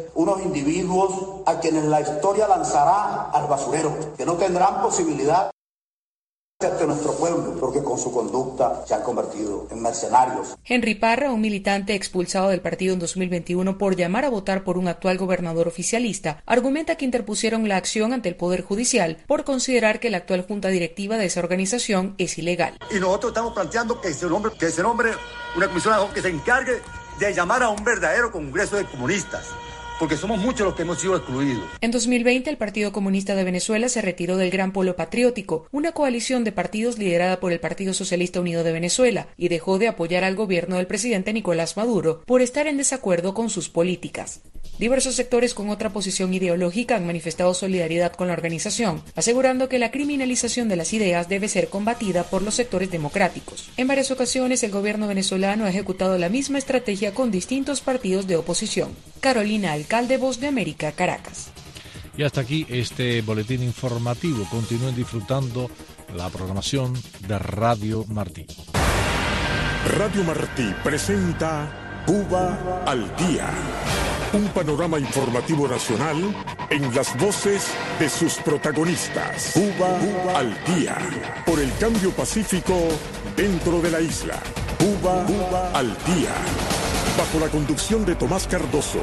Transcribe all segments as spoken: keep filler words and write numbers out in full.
unos individuos a quienes la historia lanzará al basurero, que no tendrán posibilidad ante nuestro pueblo, porque con su conducta se han convertido en mercenarios. Henry Parra, un militante expulsado del partido en dos mil veintiuno por llamar a votar por un actual gobernador oficialista, argumenta que interpusieron la acción ante el Poder Judicial por considerar que la actual junta directiva de esa organización es ilegal. Y nosotros estamos planteando que se nombre, que se nombre una comisión ad hoc que se encargue de llamar a un verdadero congreso de comunistas, porque somos muchos los que hemos sido excluidos. En dos mil veinte, el Partido Comunista de Venezuela se retiró del Gran Polo Patriótico, una coalición de partidos liderada por el Partido Socialista Unido de Venezuela, y dejó de apoyar al gobierno del presidente Nicolás Maduro por estar en desacuerdo con sus políticas. Diversos sectores con otra posición ideológica han manifestado solidaridad con la organización, asegurando que la criminalización de las ideas debe ser combatida por los sectores democráticos. En varias ocasiones, el gobierno venezolano ha ejecutado la misma estrategia con distintos partidos de oposición. Carolina Alcalde, Voz de América, Caracas. Y hasta aquí este boletín informativo. Continúen disfrutando la programación de Radio Martí. Radio Martí presenta Cuba al Día. Un panorama informativo nacional en las voces de sus protagonistas. Cuba, Cuba al Día. Por el cambio pacífico dentro de la isla. Cuba, Cuba al Día. Bajo la conducción de Tomás Cardoso.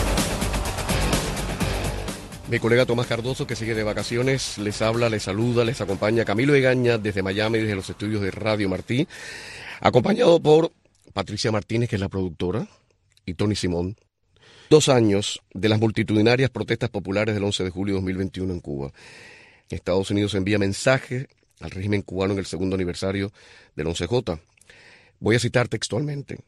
Mi colega Tomás Cardoso, que sigue de vacaciones, les habla, les saluda, les acompaña Camilo Egaña desde Miami, desde los estudios de Radio Martí, acompañado por Patricia Martínez, que es la productora, y Tony Simón. Dos años de las multitudinarias protestas populares del once de julio de dos mil veintiuno en Cuba. Estados Unidos envía mensaje al régimen cubano en el segundo aniversario del once jota. Voy a citar textualmente.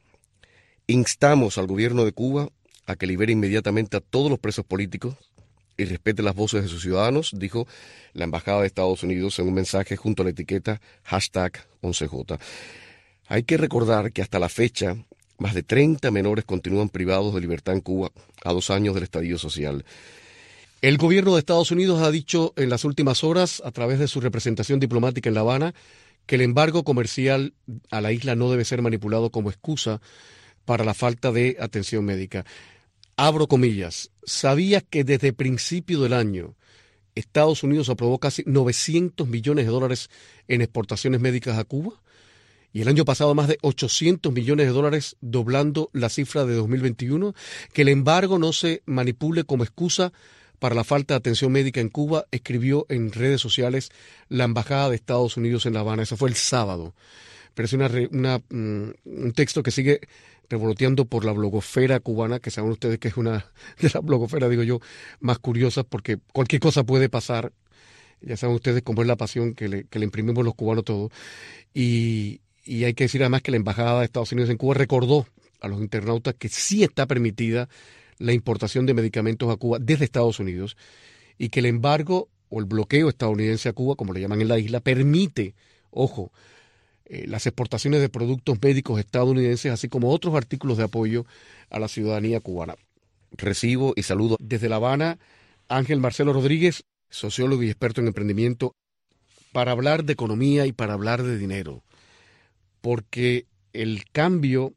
Instamos al gobierno de Cuba a que libere inmediatamente a todos los presos políticos y respete las voces de sus ciudadanos, dijo la Embajada de Estados Unidos en un mensaje junto a la etiqueta hashtag once jota. Hay que recordar que hasta la fecha, más de treinta menores continúan privados de libertad en Cuba a dos años del estallido social. El gobierno de Estados Unidos ha dicho en las últimas horas, a través de su representación diplomática en La Habana, que el embargo comercial a la isla no debe ser manipulado como excusa para la falta de atención médica. Abro comillas, ¿sabías que desde principio del año Estados Unidos aprobó casi novecientos millones de dólares en exportaciones médicas a Cuba? Y el año pasado más de ochocientos millones de dólares, doblando la cifra de dos mil veintiuno. Que el embargo no se manipule como excusa para la falta de atención médica en Cuba, escribió en redes sociales la Embajada de Estados Unidos en La Habana. Eso fue el sábado. Pero es una, una, um, un texto que sigue revoloteando por la blogosfera cubana, que saben ustedes que es una de las blogosferas, digo yo, más curiosas, porque cualquier cosa puede pasar. Ya saben ustedes cómo es la pasión que le, que le imprimimos los cubanos todos. Y... Y hay que decir además que la Embajada de Estados Unidos en Cuba recordó a los internautas que sí está permitida la importación de medicamentos a Cuba desde Estados Unidos y que el embargo o el bloqueo estadounidense a Cuba, como le llaman en la isla, permite, ojo, eh, las exportaciones de productos médicos estadounidenses, así como otros artículos de apoyo a la ciudadanía cubana. Recibo y saludo desde La Habana Ángel Marcelo Rodríguez, sociólogo y experto en emprendimiento, para hablar de economía y para hablar de dinero. Porque el cambio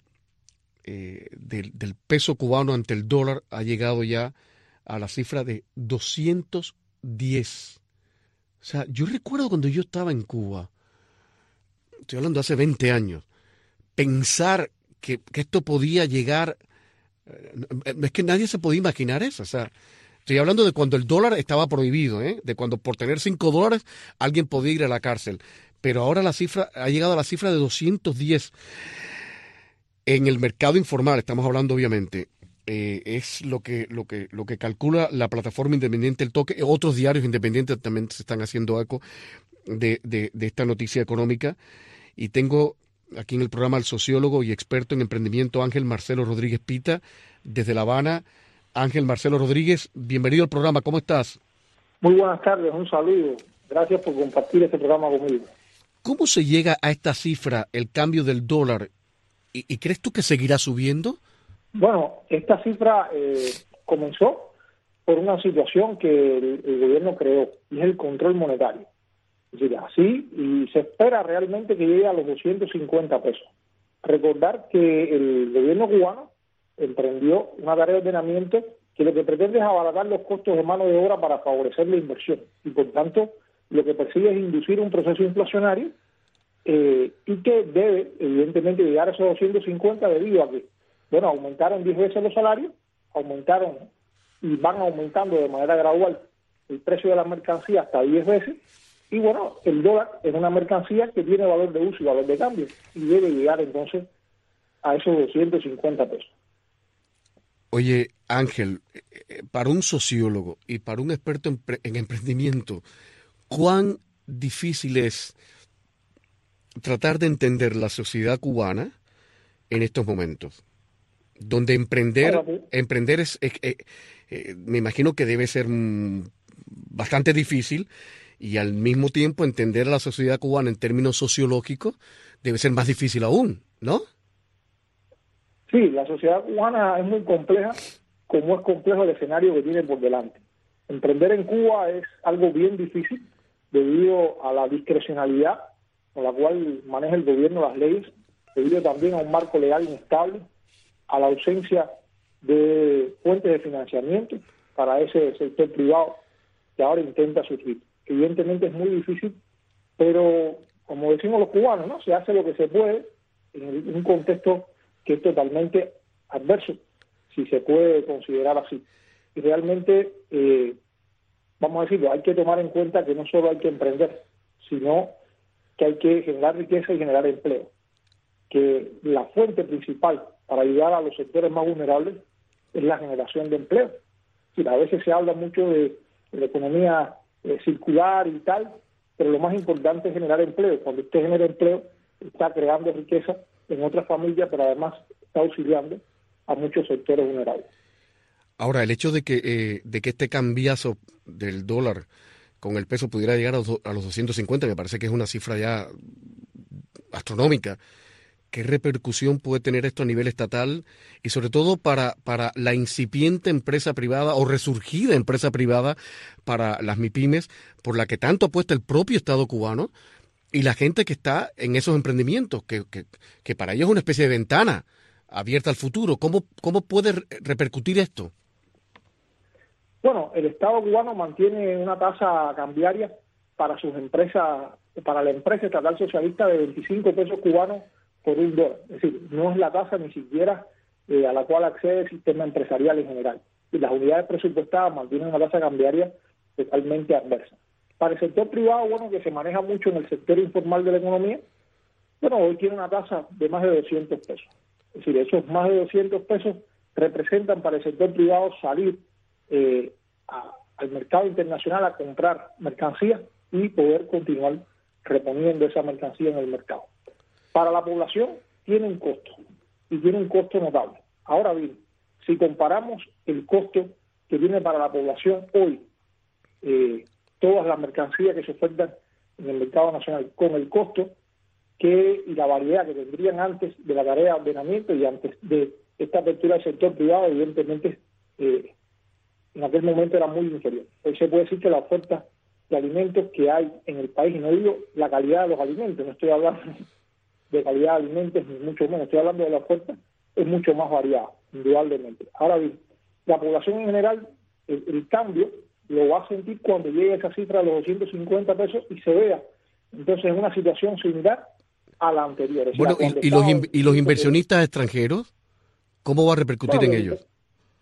eh, del, del peso cubano ante el dólar ha llegado ya a la cifra de doscientos diez. O sea, yo recuerdo cuando yo estaba en Cuba, estoy hablando de hace veinte años, pensar que, que esto podía llegar, eh, es que nadie se podía imaginar eso. O sea, estoy hablando de cuando el dólar estaba prohibido, ¿eh? De cuando por tener cinco dólares alguien podía ir a la cárcel. Pero ahora la cifra ha llegado a la cifra de doscientos diez. En el mercado informal, estamos hablando obviamente, eh, es lo que, lo, que, lo que calcula la plataforma independiente El Toque. Otros diarios independientes también se están haciendo eco de, de, de esta noticia económica. Y tengo aquí en el programa al sociólogo y experto en emprendimiento Ángel Marcelo Rodríguez Pita, desde La Habana. Ángel Marcelo Rodríguez, bienvenido al programa, ¿cómo estás? Muy buenas tardes, un saludo. Gracias por compartir este programa conmigo. ¿Cómo se llega a esta cifra, el cambio del dólar? ¿Y, y crees tú que seguirá subiendo? Bueno, esta cifra eh, comenzó por una situación que el, el gobierno creó, y es el control monetario. Es decir, así, y se espera realmente que llegue a los doscientos cincuenta pesos. Recordar que el gobierno cubano emprendió una tarea de ordenamiento que lo que pretende es abaratar los costos de mano de obra para favorecer la inversión y por tanto lo que persigue es inducir un proceso inflacionario eh, y que debe evidentemente llegar a esos doscientos cincuenta debido a que, bueno, aumentaron diez veces los salarios, aumentaron y van aumentando de manera gradual el precio de la mercancía hasta diez veces y bueno, el dólar es una mercancía que tiene valor de uso y valor de cambio y debe llegar entonces a esos doscientos cincuenta pesos. Oye, Ángel, para un sociólogo y para un experto en, en emprendimiento, ¿cuán difícil es tratar de entender la sociedad cubana en estos momentos? Donde emprender, Ahora, sí. emprender es, eh, eh, eh, me imagino que debe ser mm, bastante difícil y al mismo tiempo entender a la sociedad cubana en términos sociológicos debe ser más difícil aún, ¿no? Sí, la sociedad cubana es muy compleja, como es complejo el escenario que tiene por delante. Emprender en Cuba es algo bien difícil debido a la discrecionalidad con la cual maneja el gobierno las leyes, debido también a un marco legal inestable, a la ausencia de fuentes de financiamiento para ese sector privado que ahora intenta surgir. Evidentemente es muy difícil, pero como decimos los cubanos, ¿no? Se hace lo que se puede en un contexto que es totalmente adverso, si se puede considerar así. Y realmente, eh, vamos a decirlo, hay que tomar en cuenta que no solo hay que emprender, sino que hay que generar riqueza y generar empleo. Que la fuente principal para ayudar a los sectores más vulnerables es la generación de empleo. Sí, a veces se habla mucho de, de la economía eh, circular y tal, pero lo más importante es generar empleo. Cuando usted genera empleo, está creando riqueza en otras familias, pero además está auxiliando a muchos sectores vulnerables. Ahora, el hecho de que eh, de que este cambiazo del dólar con el peso pudiera llegar a los, a los doscientos cincuenta, me parece que es una cifra ya astronómica. ¿Qué repercusión puede tener esto a nivel estatal y sobre todo para, para la incipiente empresa privada o resurgida empresa privada para las MIPYMES por la que tanto apuesta el propio Estado cubano y la gente que está en esos emprendimientos, que, que, que para ellos es una especie de ventana abierta al futuro? ¿Cómo, cómo puede repercutir esto? Bueno, el Estado cubano mantiene una tasa cambiaria para sus empresas, para la empresa estatal socialista de veinticinco pesos cubanos por un dólar. Es decir, no es la tasa ni siquiera eh, a la cual accede el sistema empresarial en general. Y las unidades presupuestadas mantienen una tasa cambiaria totalmente adversa. Para el sector privado, bueno, que se maneja mucho en el sector informal de la economía, bueno, hoy tiene una tasa de más de doscientos pesos. Es decir, esos más de doscientos pesos representan para el sector privado salir eh, a, al mercado internacional a comprar mercancías y poder continuar reponiendo esa mercancía en el mercado. Para la población tiene un costo, y tiene un costo notable. Ahora bien, si comparamos el costo que tiene para la población hoy, eh, todas las mercancías que se ofertan en el mercado nacional, con el costo que y la variedad que tendrían antes de la tarea de ordenamiento y antes de esta apertura del sector privado, evidentemente eh, en aquel momento era muy inferior. Hoy se puede decir que la oferta de alimentos que hay en el país, y no digo la calidad de los alimentos, no estoy hablando de calidad de alimentos ni mucho menos, estoy hablando de la oferta, es mucho más variada, indudablemente. Ahora bien, la población en general, el, el cambio lo va a sentir cuando llegue esa cifra de los doscientos cincuenta pesos y se vea entonces en una situación similar a la anterior. O sea, bueno, y, y, los in, ¿y los inversionistas que, extranjeros? ¿Cómo va a repercutir bueno, en ellos?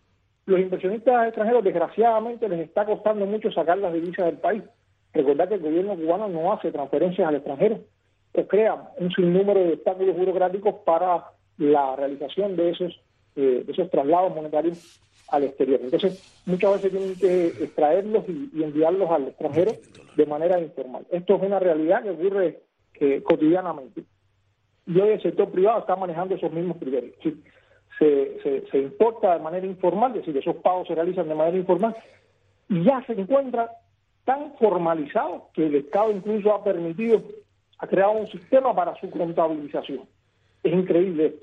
Los inversionistas extranjeros, desgraciadamente, les está costando mucho sacar las divisas del país. Recordad que el gobierno cubano no hace transferencias al extranjero, que crea un sinnúmero de obstáculos burocráticos para la realización de esos, eh, de esos traslados monetarios al exterior. Entonces, muchas veces tienen que extraerlos y, y enviarlos al extranjero de manera informal. Esto es una realidad que ocurre eh, cotidianamente. Y hoy el sector privado está manejando esos mismos criterios. Sí, se, se, se importa de manera informal, es decir, esos pagos se realizan de manera informal, y ya se encuentra tan formalizado que el Estado incluso ha permitido, ha creado un sistema para su contabilización. Es increíble esto.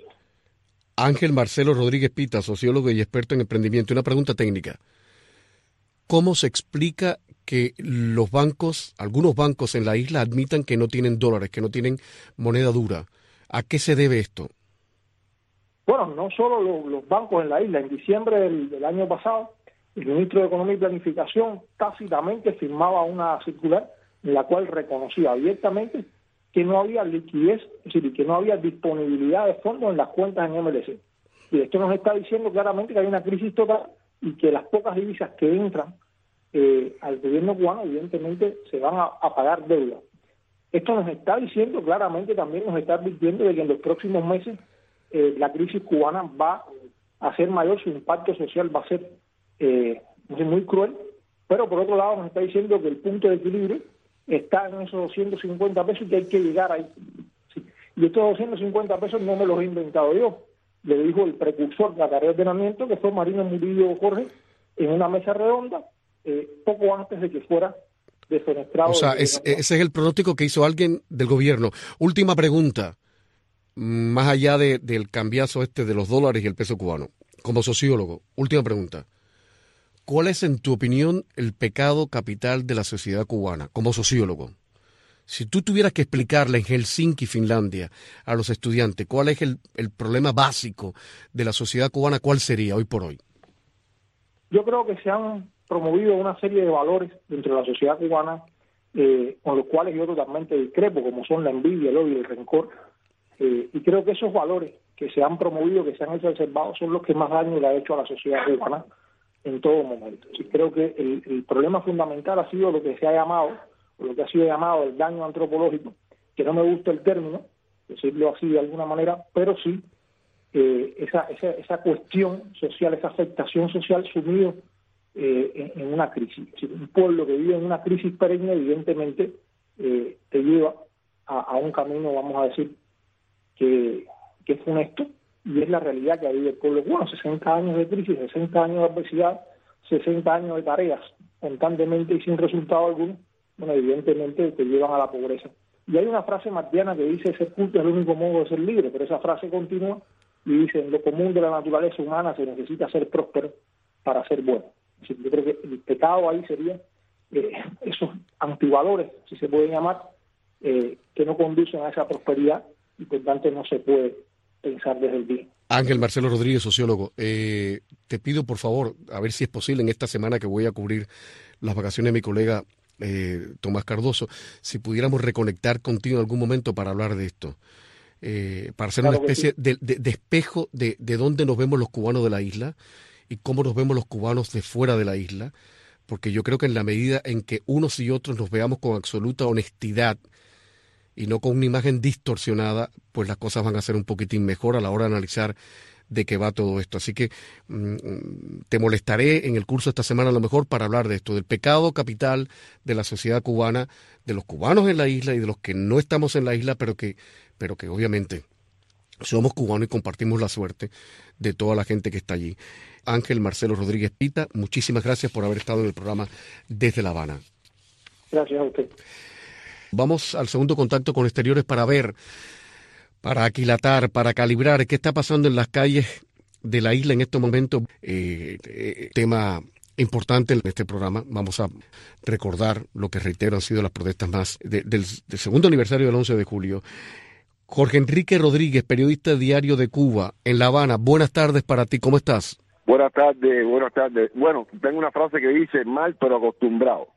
Ángel Marcelo Rodríguez Pita, sociólogo y experto en emprendimiento. Una pregunta técnica. ¿Cómo se explica que los bancos, algunos bancos en la isla admitan que no tienen dólares, que no tienen moneda dura? ¿A qué se debe esto? Bueno, no solo los, los bancos en la isla. En diciembre del, del año pasado, el ministro de Economía y Planificación tácitamente firmaba una circular en la cual reconocía abiertamente que no había liquidez, es decir, que no había disponibilidad de fondos en las cuentas en M L C. Y esto nos está diciendo claramente que hay una crisis total y que las pocas divisas que entran eh, al gobierno cubano evidentemente se van a, a pagar deuda. Esto nos está diciendo claramente, también nos está advirtiendo de que en los próximos meses eh, la crisis cubana va a ser mayor, su impacto social va a ser eh, muy cruel, pero por otro lado nos está diciendo que el punto de equilibrio está en esos doscientos cincuenta pesos y que hay que llegar ahí. Sí. Y estos doscientos cincuenta pesos no me los he inventado yo, le dijo el precursor de la tarea de ordenamiento, que fue Marino Murillo Jorge, en una mesa redonda, eh, poco antes de que fuera defenestrado. O sea, es, ese es el pronóstico que hizo alguien del gobierno. Última pregunta, más allá de, del cambiazo este de los dólares y el peso cubano, como sociólogo, última pregunta. ¿Cuál es, en tu opinión, el pecado capital de la sociedad cubana, como sociólogo? Si tú tuvieras que explicarle en Helsinki, Finlandia, a los estudiantes cuál es el, el problema básico de la sociedad cubana, ¿cuál sería hoy por hoy? Yo creo que se han promovido una serie de valores dentro de la sociedad cubana eh, con los cuales yo totalmente discrepo, como son la envidia, el odio y el rencor. Eh, y creo que esos valores que se han promovido, que se han exacerbado, son los que más daño le ha hecho a la sociedad cubana en todo momento. Y creo que el, el problema fundamental ha sido lo que se ha llamado, o lo que ha sido llamado el daño antropológico, que no me gusta el término, decirlo así de alguna manera, pero sí eh, esa, esa, esa cuestión social, esa afectación social sumido eh, en, en una crisis. Es decir, un pueblo que vive en una crisis perenne, evidentemente, eh, te lleva a, a un camino, vamos a decir, que, que es funesto, y es la realidad que vive el pueblo cubano. sesenta años de crisis, sesenta años de adversidad, sesenta años de tareas constantemente y sin resultado alguno, bueno, evidentemente te llevan a la pobreza. Y hay una frase martiana que dice: ser culto es el único modo de ser libre, pero esa frase continúa y dice: en lo común de la naturaleza humana se necesita ser próspero para ser bueno. Es decir, yo creo que el pecado ahí sería eh, esos antivalores, si se pueden llamar, eh, que no conducen a esa prosperidad y por tanto no se puede pensar desde el bien. Ángel Marcelo Rodríguez, sociólogo, eh, te pido por favor, a ver si es posible en esta semana que voy a cubrir las vacaciones de mi colega eh, Tomás Cardoso, si pudiéramos reconectar contigo en algún momento para hablar de esto, eh, para hacer claro una especie sí. de, de, de espejo de, de dónde nos vemos los cubanos de la isla y cómo nos vemos los cubanos de fuera de la isla, porque yo creo que en la medida en que unos y otros nos veamos con absoluta honestidad y no con una imagen distorsionada, pues las cosas van a ser un poquitín mejor a la hora de analizar de qué va todo esto. Así que mmm, te molestaré en el curso de esta semana a lo mejor para hablar de esto, del pecado capital de la sociedad cubana, de los cubanos en la isla y de los que no estamos en la isla, pero que, pero que obviamente somos cubanos y compartimos la suerte de toda la gente que está allí. Ángel Marcelo Rodríguez Pita, muchísimas gracias por haber estado en el programa desde La Habana. Gracias a usted. Vamos al segundo contacto con exteriores para ver, para aquilatar, para calibrar qué está pasando en las calles de la isla en estos momentos. Eh, eh, tema importante en este programa. Vamos a recordar lo que reitero han sido las protestas más de, del, del segundo aniversario del once de julio. Jorge Enrique Rodríguez, periodista de Diario de Cuba, en La Habana. Buenas tardes para ti, ¿cómo estás? Buenas tardes, buenas tardes. Bueno, tengo una frase que dice: mal pero acostumbrado.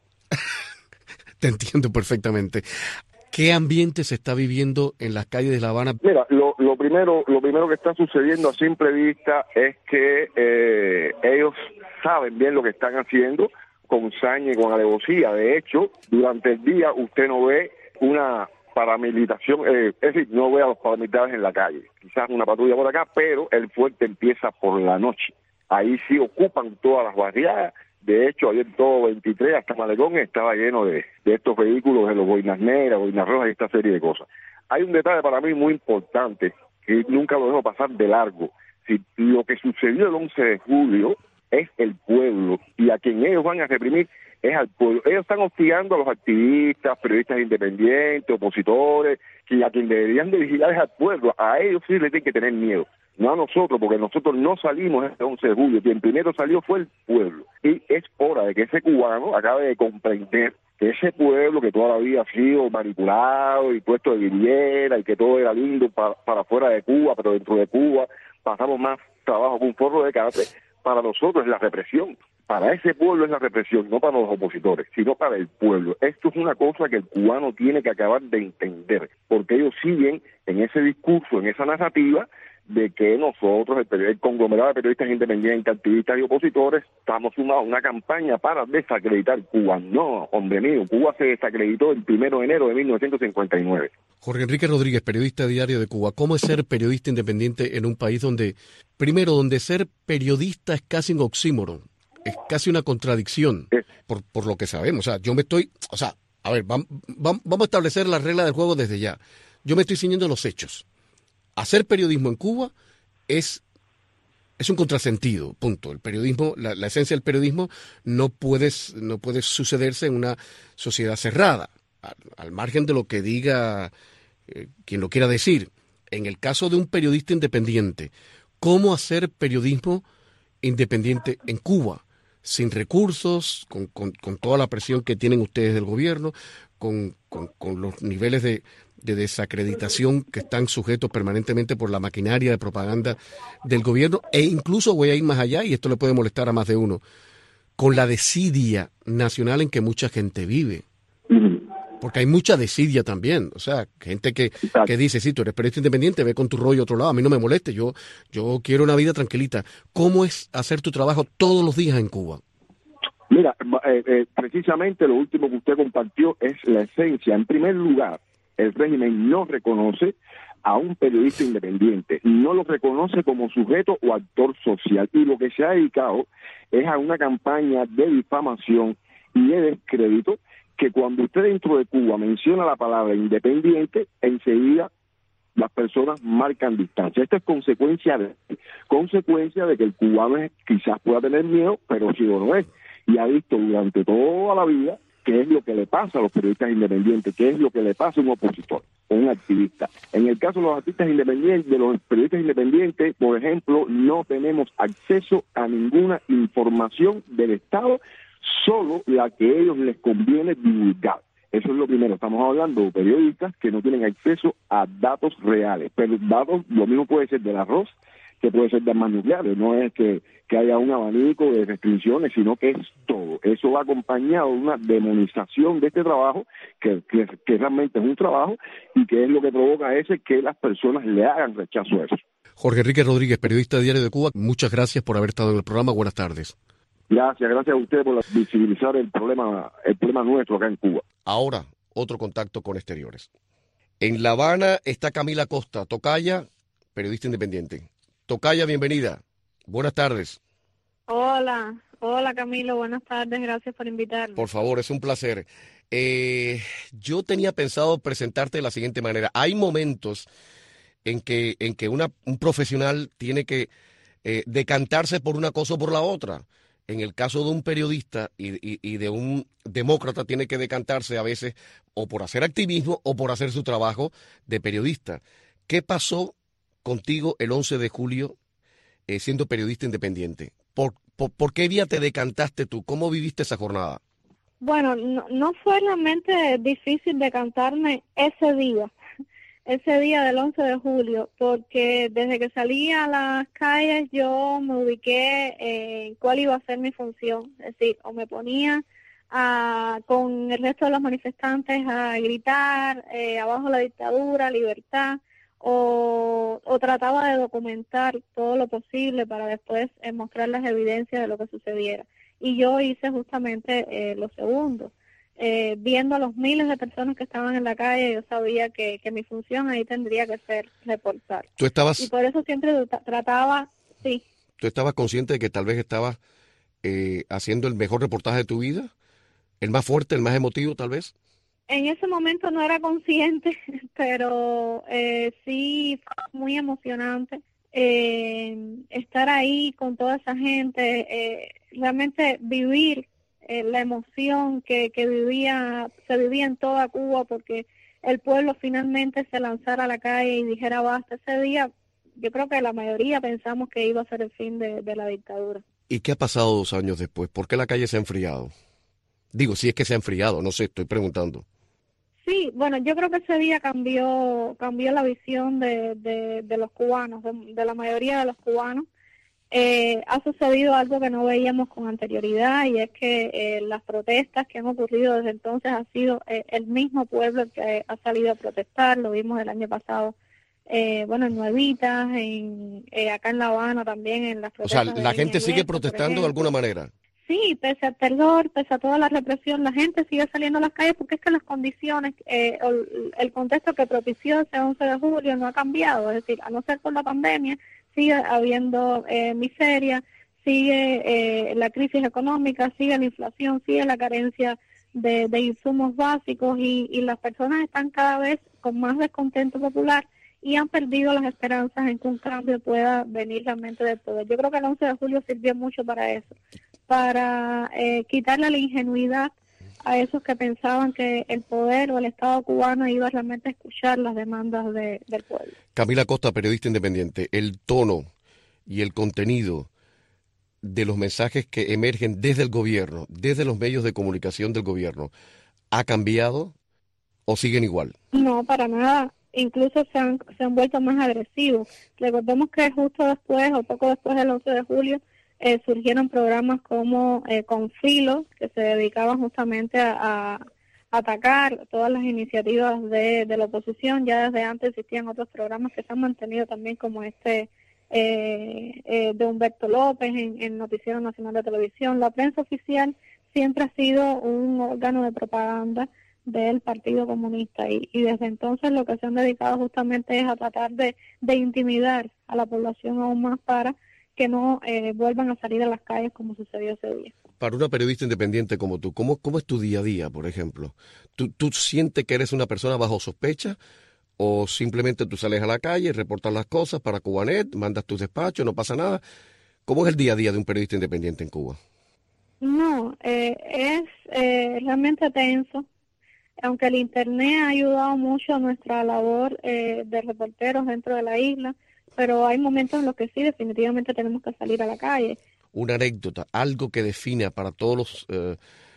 Te entiendo perfectamente. ¿Qué ambiente se está viviendo en las calles de La Habana? Mira, lo, lo primero lo primero que está sucediendo a simple vista es que eh, ellos saben bien lo que están haciendo, con saña y con alevosía. De hecho, durante el día usted no ve una paramilitación, eh, es decir, no ve a los paramilitares en la calle. Quizás una patrulla por acá, pero el fuerte empieza por la noche. Ahí sí ocupan todas las barriadas. De hecho, ayer todo veintitrés, hasta Malecón, estaba lleno de, de estos vehículos, de los boinas negras, boinas rojas y esta serie de cosas. Hay un detalle para mí muy importante, que nunca lo dejo pasar de largo. Si lo que sucedió el once de julio es el pueblo, y a quien ellos van a reprimir es al pueblo. Ellos están hostigando a los activistas, periodistas independientes, opositores, que a quien deberían de vigilar es al pueblo. A ellos sí les tienen que tener miedo. No a nosotros, porque nosotros no salimos este once de julio, quien primero salió fue el pueblo. Y es hora de que ese cubano acabe de comprender que ese pueblo que toda la vida ha sido manipulado y puesto de vivienda y que todo era lindo para, para fuera de Cuba, pero dentro de Cuba pasamos más trabajo con un forro de cárcel, para nosotros es la represión. Para ese pueblo es la represión, no para los opositores, sino para el pueblo. Esto es una cosa que el cubano tiene que acabar de entender, porque ellos siguen en ese discurso, en esa narrativa, de que nosotros, el, el conglomerado de periodistas independientes, activistas y opositores, estamos sumados a una campaña para desacreditar Cuba. No, hombre mío, Cuba se desacreditó el primero de enero de mil novecientos cincuenta y nueve. Jorge Enrique Rodríguez, periodista diario de Cuba. ¿Cómo es ser periodista independiente en un país donde, primero, donde ser periodista es casi un oxímoron, es casi una contradicción, por, por lo que sabemos? O sea, yo me estoy, o sea, a ver, vamos, vamos a establecer la regla del juego desde ya. Yo me estoy ciñendo los hechos. Hacer periodismo en Cuba es, es un contrasentido, punto. El periodismo, la, la esencia del periodismo no puede, no puede sucederse en una sociedad cerrada, al, al margen de lo que diga eh, quien lo quiera decir. En el caso de un periodista independiente, ¿cómo hacer periodismo independiente en Cuba? Sin recursos, con, con, con toda la presión que tienen ustedes del gobierno, con, con, con los niveles de, de desacreditación que están sujetos permanentemente por la maquinaria de propaganda del gobierno, e incluso voy a ir más allá, y esto le puede molestar a más de uno, con la desidia nacional en que mucha gente vive. Porque hay mucha desidia también, o sea, gente que, que dice, sí, tú eres periodista independiente, ve con tu rollo a otro lado, a mí no me moleste, yo, yo quiero una vida tranquilita. ¿Cómo es hacer tu trabajo todos los días en Cuba? Mira, eh, eh, precisamente lo último que usted compartió es la esencia. En primer lugar, el régimen no reconoce a un periodista independiente, no lo reconoce como sujeto o actor social, y lo que se ha dedicado es a una campaña de difamación y de descrédito, que cuando usted dentro de Cuba menciona la palabra independiente, enseguida las personas marcan distancia. Esto es consecuencia de consecuencia de que el cubano es, quizás pueda tener miedo, pero si no es, y ha visto durante toda la vida qué es lo que le pasa a los periodistas independientes, qué es lo que le pasa a un opositor o un activista. En el caso de los artistas independientes, de los periodistas independientes, por ejemplo, no tenemos acceso a ninguna información del Estado, solo la que a ellos les conviene divulgar. Eso es lo primero. Estamos hablando de periodistas que no tienen acceso a datos reales, pero datos, lo mismo puede ser del arroz, que puede ser de armas nucleares. No es que, que haya un abanico de restricciones, sino que es todo. Eso va acompañado de una demonización de este trabajo, que, que, que realmente es un trabajo, y que es lo que provoca ese que las personas le hagan rechazo a eso. Jorge Enrique Rodríguez, periodista diario de Cuba, muchas gracias por haber estado en el programa. Buenas tardes. Gracias, gracias a usted por visibilizar el problema, el problema nuestro acá en Cuba. Ahora, otro contacto con exteriores. En La Habana está Camila Costa, tocaya, periodista independiente. Tocaya, bienvenida. Buenas tardes. Hola, hola Camilo, buenas tardes, gracias por invitarme. Por favor, es un placer. Eh, yo tenía pensado presentarte de la siguiente manera. Hay momentos en que, en que una, un profesional tiene que eh, decantarse por una cosa o por la otra. En el caso de un periodista y, y, y de un demócrata, tiene que decantarse a veces o por hacer activismo o por hacer su trabajo de periodista. ¿Qué pasó contigo el once de julio eh, siendo periodista independiente? ¿Por, por, ¿Por qué día te decantaste tú? ¿Cómo viviste esa jornada? Bueno, no, no fue realmente difícil decantarme ese día, ese día del once de julio, porque desde que salí a las calles yo me ubiqué en cuál iba a ser mi función. Es decir, o me ponía a, con el resto de los manifestantes a gritar eh, abajo la dictadura, libertad, o, o trataba de documentar todo lo posible para después eh, mostrar las evidencias de lo que sucediera. Y yo hice justamente eh, lo segundo. Eh, viendo a los miles de personas que estaban en la calle, yo sabía que, que mi función ahí tendría que ser reportar. ¿Tú estabas, y por eso siempre trataba, sí. ¿Tú estabas consciente de que tal vez estabas eh, haciendo el mejor reportaje de tu vida? ¿El más fuerte, el más emotivo tal vez? En ese momento no era consciente, pero eh, sí fue muy emocionante eh, estar ahí con toda esa gente, eh, realmente vivir Eh, la emoción que, que vivía, se vivía en toda Cuba porque el pueblo finalmente se lanzara a la calle y dijera basta. Ese día yo creo que la mayoría pensamos que iba a ser el fin de, de la dictadura. ¿Y qué ha pasado dos años después? ¿Por qué la calle se ha enfriado? Digo, si es que se ha enfriado, no sé, estoy preguntando. Sí, bueno, yo creo que ese día cambió cambió la visión de, de, de los cubanos, de, de la mayoría de los cubanos, eh, ha sucedido algo que no veíamos con anterioridad, y es que eh, las protestas que han ocurrido desde entonces ha sido eh, el mismo pueblo el que ha salido a protestar. Lo vimos el año pasado, eh, bueno, en Nuevitas, en, eh, acá en La Habana también, en las protestas. O sea, la gente sigue protestando de alguna manera. Sí, pese al terror, pese a toda la represión, la gente sigue saliendo a las calles porque es que las condiciones, eh, el, el contexto que propició ese once de julio no ha cambiado. Es decir, a no ser por la pandemia, sigue habiendo eh, miseria, sigue eh, la crisis económica, sigue la inflación, sigue la carencia de, de insumos básicos, y, y las personas están cada vez con más descontento popular y han perdido las esperanzas en que un cambio pueda venir realmente del poder. Yo creo que el once de julio sirvió mucho para eso, para eh, quitarle la ingenuidad a esos que pensaban que el poder o el Estado cubano iba realmente a escuchar las demandas de, del pueblo. Camila Costa, periodista independiente, el tono y el contenido de los mensajes que emergen desde el gobierno, desde los medios de comunicación del gobierno, ¿ha cambiado o siguen igual? No, para nada. Incluso se han, se han vuelto más agresivos. Recordemos que justo después o poco después del once de julio eh, surgieron programas como eh, Confilo, que se dedicaban justamente a, a atacar todas las iniciativas de, de la oposición. Ya desde antes existían otros programas que se han mantenido también, como este eh, eh, de Humberto López en el Noticiero Nacional de Televisión. La prensa oficial siempre ha sido un órgano de propaganda del Partido Comunista, y, y desde entonces lo que se han dedicado justamente es a tratar de, de intimidar a la población aún más para que no eh, vuelvan a salir a las calles como sucedió ese día. Para una periodista independiente como tú, ¿cómo, cómo es tu día a día, por ejemplo? ¿Tú, ¿Tú sientes que eres una persona bajo sospecha o simplemente tú sales a la calle, reportas las cosas para Cubanet, mandas tus despachos, no pasa nada? ¿Cómo es el día a día de un periodista independiente en Cuba? No, eh, es eh, realmente tenso. Aunque el Internet ha ayudado mucho a nuestra labor eh, de reporteros dentro de la isla, pero hay momentos en los que sí, definitivamente tenemos que salir a la calle. Una anécdota, algo que define para todos los, eh,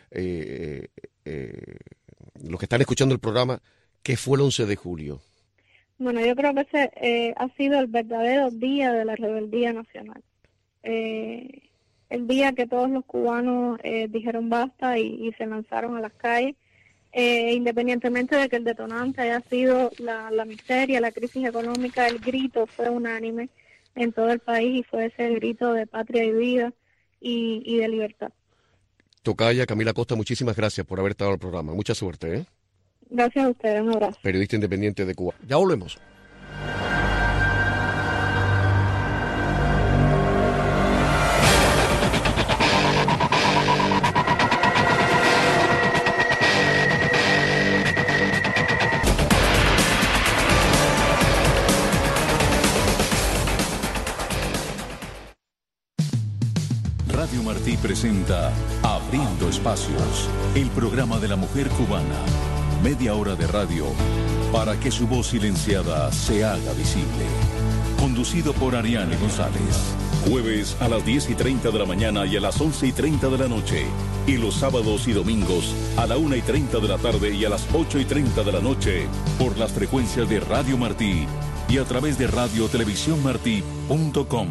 eh, eh, los que están escuchando el programa, ¿qué fue el once de julio? Bueno, yo creo que ese eh, ha sido el verdadero día de la rebeldía nacional. Eh, el día que todos los cubanos eh, dijeron basta y, y se lanzaron a las calles. Eh, independientemente de que el detonante haya sido la, la miseria, la crisis económica, el grito fue unánime en todo el país y fue ese grito de patria y vida y, y de libertad. Tocaya, Camila Costa, muchísimas gracias por haber estado en el programa. Mucha suerte, ¿eh? Gracias a ustedes, un abrazo. Periodista independiente de Cuba. Ya volvemos. Radio Martí presenta Abriendo Espacios, el programa de la mujer cubana. Media hora de radio para que su voz silenciada se haga visible. Conducido por Ariane González. Jueves a las diez y treinta de la mañana y a las once y treinta de la noche. Y los sábados y domingos a la una y treinta de la tarde y a las ocho y treinta de la noche por las frecuencias de Radio Martí y a través de radio televisión martí punto com.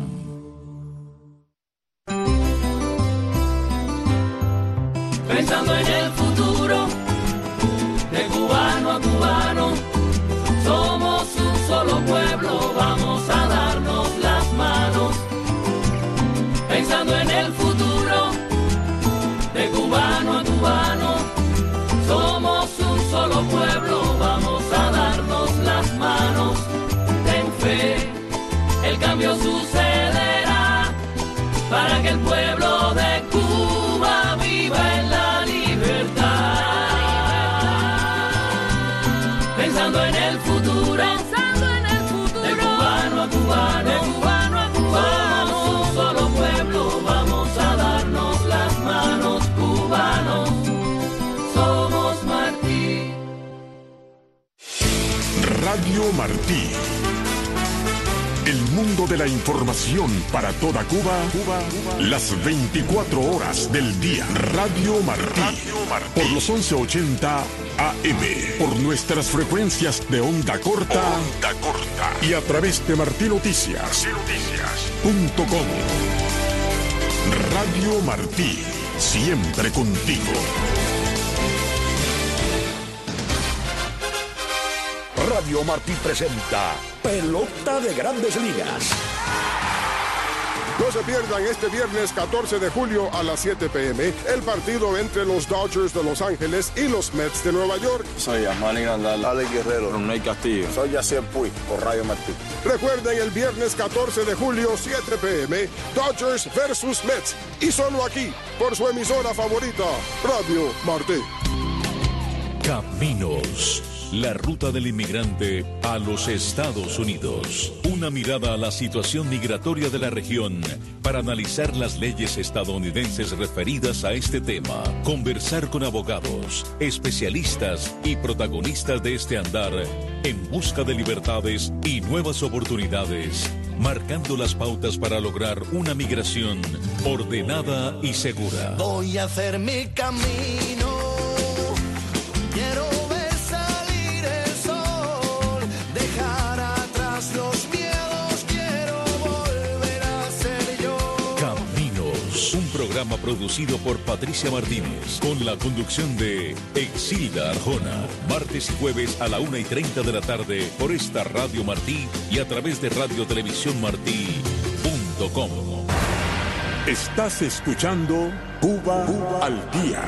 Pensando en el futuro, de cubano a cubano, somos un solo pueblo, vamos a darnos las manos. Pensando en el futuro, de cubano a cubano, somos un solo pueblo, vamos a darnos las manos. Ten fe, el cambio sucederá, para que el pueblo de Cuba viva en la libertad. Pensando en el futuro, pensando en el futuro, de cubano a cubano, de cubano a cubano, somos un solo pueblo, vamos a darnos las manos, cubanos, somos Martí. Radio Martí. El mundo de la información para toda Cuba, Cuba, Cuba, las veinticuatro horas del día. Radio Martí, Radio Martí. Por los once ochenta A M, por nuestras frecuencias de onda corta, onda corta, y a través de Martí Noticias. Martí Noticias. punto com. Radio Martí, siempre contigo. Radio Martí presenta Pelota de Grandes Ligas. No se pierdan este viernes catorce de julio a las siete p m el partido entre los Dodgers de Los Ángeles y los Mets de Nueva York. Soy Amani Grandal, Alex Guerrero, Roney Castillo. Soy Yacier Puig, por Radio Martí. Recuerden el viernes catorce de julio, siete p m, Dodgers versus Mets. Y solo aquí, por su emisora favorita, Radio Martí. Caminos. La ruta del inmigrante a los Estados Unidos. Una mirada a la situación migratoria de la región para analizar las leyes estadounidenses referidas a este tema. Conversar con abogados, especialistas y protagonistas de este andar en busca de libertades y nuevas oportunidades, marcando las pautas para lograr una migración ordenada y segura. Voy a hacer mi camino. Quiero programa producido por Patricia Martínez, con la conducción de Exilda Arjona, martes y jueves a la una y treinta de la tarde por esta Radio Martí y a través de radio televisión martí punto com. Estás escuchando Cuba, Cuba al Día.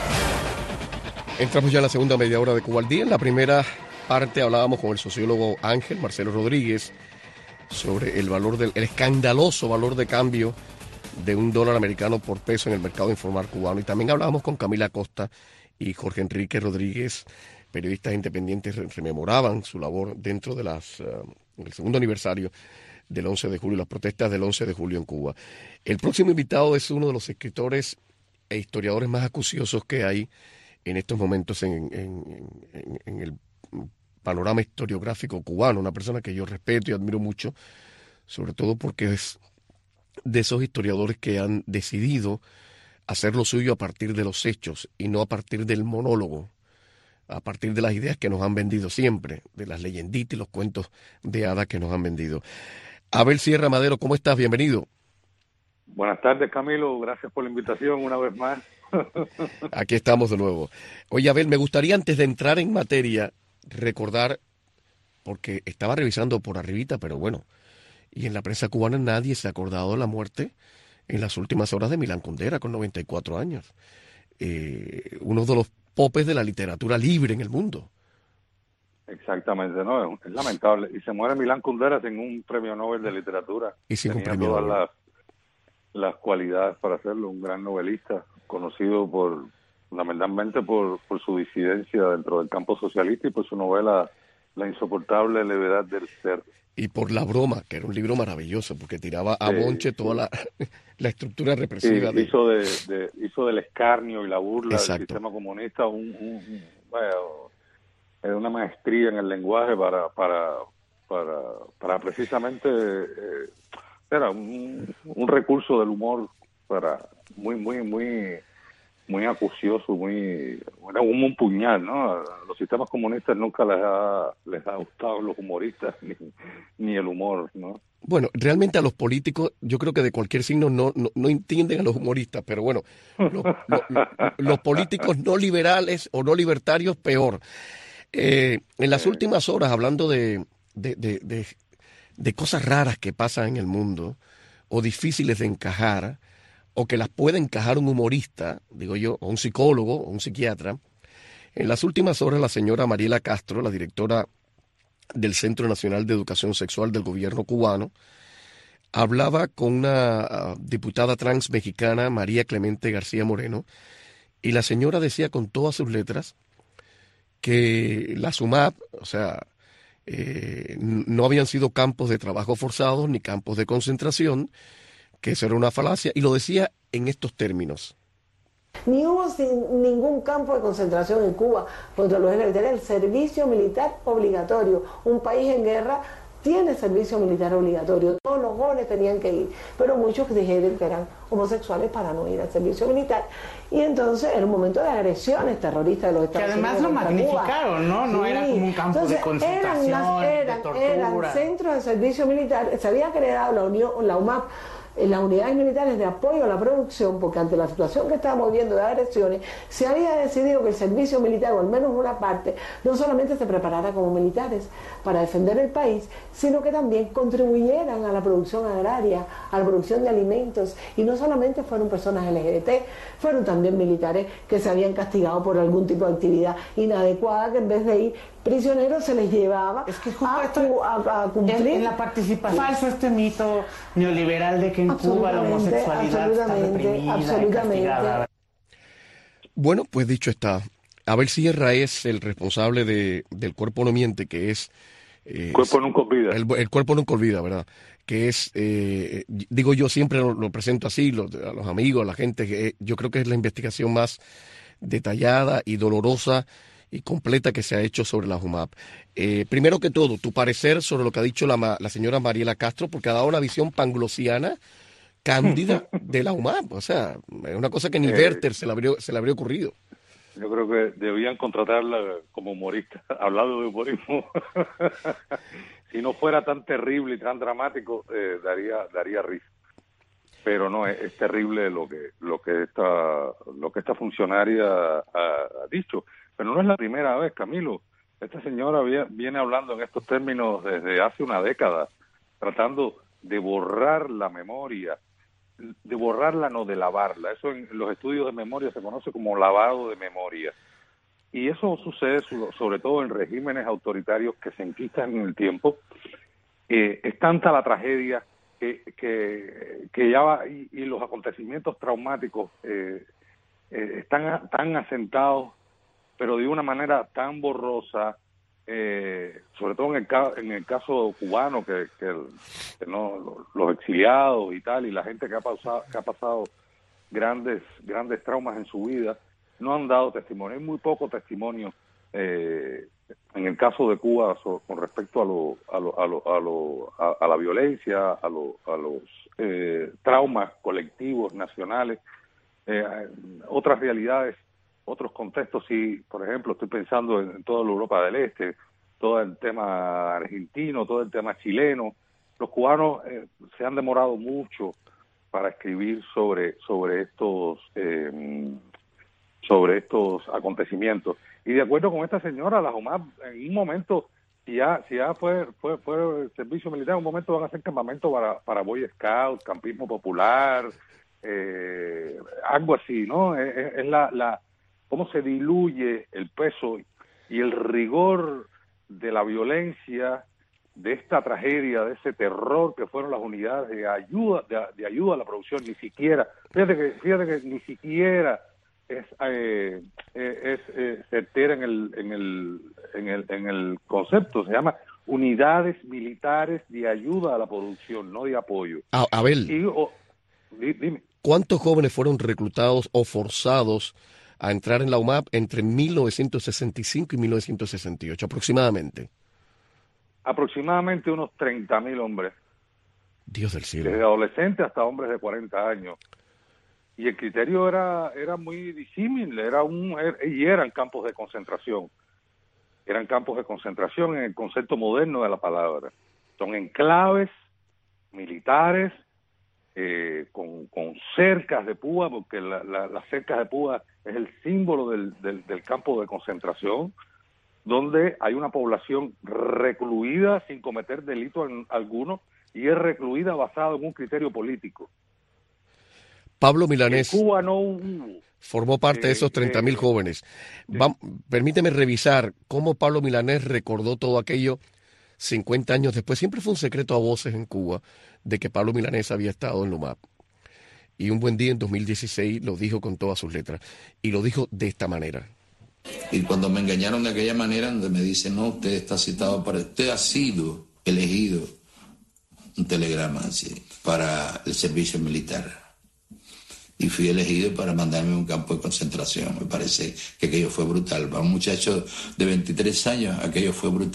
Entramos ya en la segunda media hora de Cuba al Día. En la primera parte hablábamos con el sociólogo Ángel Marcelo Rodríguez sobre el valor del el escandaloso valor de cambio de un dólar americano por peso en el mercado informal cubano. Y también hablábamos con Camila Costa y Jorge Enrique Rodríguez, periodistas independientes, rememoraban su labor dentro de las uh, el segundo aniversario del once de julio, las protestas del once de julio en Cuba. El próximo invitado es uno de los escritores e historiadores más acuciosos que hay en estos momentos en, en, en, en el panorama historiográfico cubano, una persona que yo respeto y admiro mucho, sobre todo porque es de esos historiadores que han decidido hacer lo suyo a partir de los hechos y no a partir del monólogo, a partir de las ideas que nos han vendido siempre, de las leyenditas y los cuentos de hadas que nos han vendido. Abel Sierra Madero, ¿cómo estás? Bienvenido. Buenas tardes, Camilo. Gracias por la invitación una vez más. Aquí estamos de nuevo. Oye, Abel, me gustaría antes de entrar en materia recordar, porque estaba revisando por arribita, pero bueno, y en la prensa cubana nadie se ha acordado de la muerte en las últimas horas de Milán Kundera, con noventa y cuatro años. Eh, uno de los popes de la literatura libre en el mundo. Exactamente, no, es, es lamentable. Y se muere Milán Kundera sin un premio Nobel de literatura. Y sin Tenía un premio todas Nobel. las, las cualidades para hacerlo, un gran novelista, conocido por fundamentalmente por, por su disidencia dentro del campo socialista y por su novela La insoportable levedad del ser. Y por La broma, que era un libro maravilloso, porque tiraba a Sí, bonche toda la, la estructura represiva. Sí, de... hizo, de, de, hizo del escarnio y la burla Exacto. del sistema comunista un, un, un bueno, era una maestría en el lenguaje para para para, para precisamente eh, era un, un recurso del humor para muy muy muy muy acucioso, muy era como un puñal, ¿no? A los sistemas comunistas nunca les ha les ha gustado los humoristas ni, ni el humor, ¿no? Bueno, realmente a los políticos, yo creo que de cualquier signo no, no, no entienden a los humoristas, pero bueno, los, los, los políticos no liberales o no libertarios, peor. Eh, en las últimas horas, hablando de, de, de, de, de cosas raras que pasan en el mundo, o difíciles de encajar, o que las puede encajar un humorista, digo yo, o un psicólogo, o un psiquiatra, en las últimas horas la señora Mariela Castro, la directora del Centro Nacional de Educación Sexual del gobierno cubano, hablaba con una uh, diputada trans mexicana, María Clemente García Moreno, y la señora decía con todas sus letras que la SUMAP, o sea, eh, no habían sido campos de trabajo forzados ni campos de concentración, que eso era una falacia, y lo decía en estos términos. Ni hubo sin ningún campo de concentración en Cuba contra los L G B T. Era el servicio militar obligatorio. Un país en guerra tiene servicio militar obligatorio, todos los jóvenes tenían que ir, pero muchos dijeron que eran homosexuales para no ir al servicio militar, y entonces era un momento de agresiones terroristas de los Estados Unidos. Que además lo magnificaron, ¿no? No sí. era como un campo entonces, de concentración, eran, las, eran, de tortura. Eran centros de servicio militar, se había creado la Unión, la U M A P, en las unidades militares de apoyo a la producción, porque ante la situación que estábamos viendo de agresiones, se había decidido que el servicio militar, o al menos una parte, no solamente se preparara como militares para defender el país, sino que también contribuyeran a la producción agraria, a la producción de alimentos, y no solamente fueron personas L G B T, fueron también militares que se habían castigado por algún tipo de actividad inadecuada, que en vez de ir prisioneros se les llevaba es que a, esto, a, a cumplir. En, en la participación. Falso este mito neoliberal de que en Cuba la homosexualidad está reprimida, absolutamente. Castigada. Bueno, pues dicho está, Abel Sierra es el responsable de, del Cuerpo No Miente, que es... Eh, cuerpo Nunca Olvida. El, el Cuerpo Nunca Olvida, ¿verdad? Que es, eh, digo yo, siempre lo, lo presento así, lo, a los amigos, a la gente, que yo creo que es la investigación más detallada y dolorosa y completa que se ha hecho sobre la U M A P. Eh, primero que todo, tu parecer sobre lo que ha dicho la, la señora Mariela Castro, porque ha dado una visión panglosiana cándida de la U M A P. O sea, es una cosa que ni eh, Werther se le, habría, se le habría ocurrido. Yo creo que debían contratarla como humorista, hablando de humorismo. Si no fuera tan terrible y tan dramático, eh, daría daría risa. Pero no, es, es terrible lo que lo que esta lo que esta funcionaria ha, ha dicho. Pero no es la primera vez, Camilo. Esta señora viene hablando en estos términos desde hace una década, tratando de borrar la memoria, de borrarla, no de lavarla. Eso en los estudios de memoria se conoce como lavado de memoria. Y eso sucede sobre todo en regímenes autoritarios que se enquistan en el tiempo. Eh, es tanta la tragedia que, que, que ya va, y, y los acontecimientos traumáticos eh, eh, están tan asentados, pero de una manera tan borrosa, eh, sobre todo en el, ca en el caso cubano, que, que, el, que no los exiliados y tal, y la gente que ha pasado, que ha pasado grandes grandes traumas en su vida, no han dado testimonio. Hay muy poco testimonio eh, en el caso de Cuba so, con respecto a lo, a, lo, a, lo, a, lo, a, a la violencia, a, lo, a los eh, traumas colectivos, nacionales, eh, otras realidades, otros contextos. Sí, por ejemplo, estoy pensando en, en toda la Europa del Este, todo el tema argentino, todo el tema chileno. Los cubanos eh, se han demorado mucho para escribir sobre sobre estos eh, sobre estos acontecimientos. Y de acuerdo con esta señora, la U M A P, en un momento, si ya si ya fue fue fue el servicio militar, en un momento van a hacer campamento para para Boy Scouts, campismo popular, eh, algo así, ¿no? Es, es la la cómo se diluye el peso y el rigor de la violencia, de esta tragedia, de ese terror que fueron las unidades de ayuda de, de ayuda a la producción. Ni siquiera, fíjate que fíjate que ni siquiera es eh, es eh, certera en el en el en el en el concepto. Se llama unidades militares de ayuda a la producción, no de apoyo. A Abel, y, oh, dime, ¿cuántos jóvenes fueron reclutados o forzados a entrar en la U M A P entre mil novecientos sesenta y cinco y mil novecientos sesenta y ocho aproximadamente? Aproximadamente unos treinta mil hombres. Dios del cielo. Desde adolescentes hasta hombres de cuarenta años. Y el criterio era era muy disímil, era un er, y eran campos de concentración. Eran campos de concentración en el concepto moderno de la palabra. Son enclaves militares eh, con, con cercas de púa, porque la, la, las cercas de púa es el símbolo del, del, del campo de concentración, donde hay una población recluida sin cometer delito en, alguno, y es recluida basado en un criterio político. Pablo Milanés en Cuba no hubo, formó parte eh, de esos treinta mil eh, jóvenes. Va, sí. Permíteme revisar cómo Pablo Milanés recordó todo aquello cincuenta años después. Siempre fue un secreto a voces en Cuba de que Pablo Milanés había estado en la U M A P. Y un buen día en dos mil dieciséis lo dijo con todas sus letras. Y lo dijo de esta manera. Y cuando me engañaron de aquella manera, donde me dicen, no, usted está citado para... Usted ha sido elegido, un telegrama así, para el servicio militar. Y fui elegido para mandarme a un campo de concentración. Me parece que aquello fue brutal. Para un muchacho de veintitrés años, aquello fue brutal.